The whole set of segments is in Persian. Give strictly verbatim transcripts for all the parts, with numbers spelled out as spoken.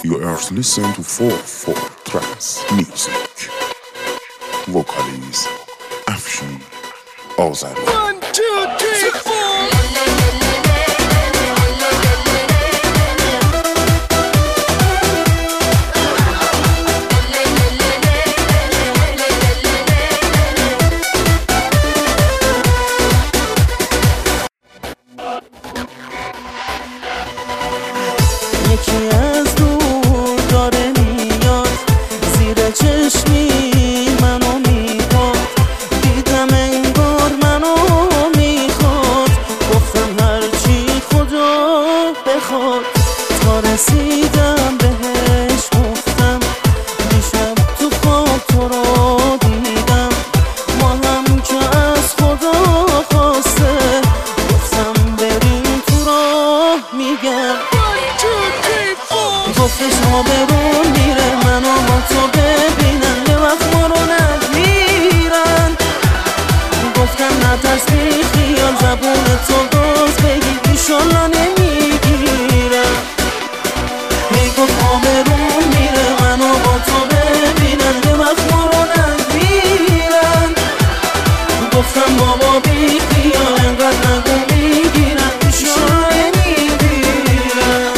You are listening to four four Trance Music. Vocalist Afshin Ozari. One, two, three, four. یکی از دور داره میاد زیر چشمی منو میخواد دیدم انگار منو میخواد گفتم هرچی خدا بخواد تا رسیدم بهش گفتم دیشب تو خواب تو رو دیدم ما هم که از خدا خواسته گفتم بریم تو راه میگم گفتش آبرون میره منو با تو ببینن یه وقت ما رو نگیرن گفتم نترس بی خیال زبون تو باز بگی ایشالله نمیگیرن هی گفت آبرون میره منو با تو ببینن یه وقت ما رو نگیرن گفتم بابا بی خیال انقدر نگو میگیرن ایشالله نمیگیرن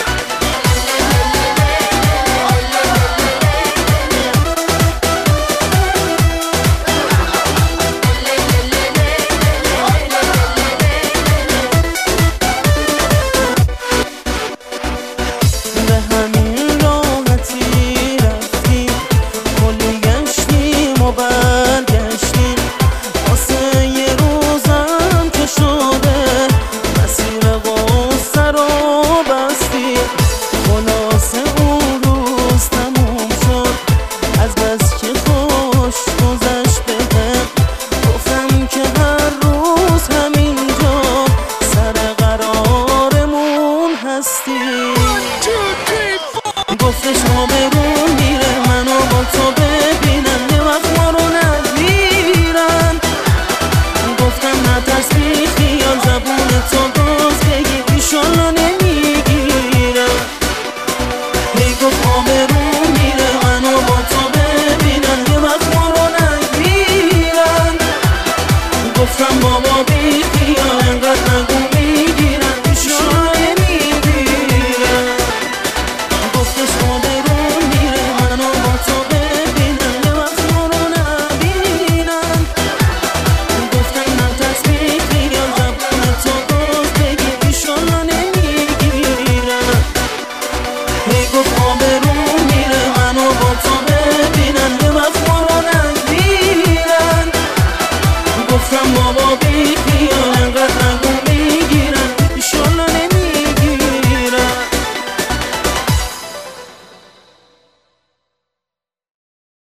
گفتش آبرون میره منو با تو ببینن یه وقت ما رو نگیرن گفتم نترس بی خیال زبون تو باز بگی ایشالله نمیگیرن هی گفت آبرون میره منو با تو ببینن یه وقت ما رو نگیرن گفتم بابا بی خیال انقدر نگو میگیرن ایشالله نمیگیرن گفتش آبرون میره منو با تو ببینن یه وقت ما رو نبینن گفتم نترس بی خیال زبون تو باز بگی ایشالله نمیگیرن هی گفت آبرون میره منو با تو ببینن یه وقت ما رو نبینن گفتم بابا بی خیال انقدر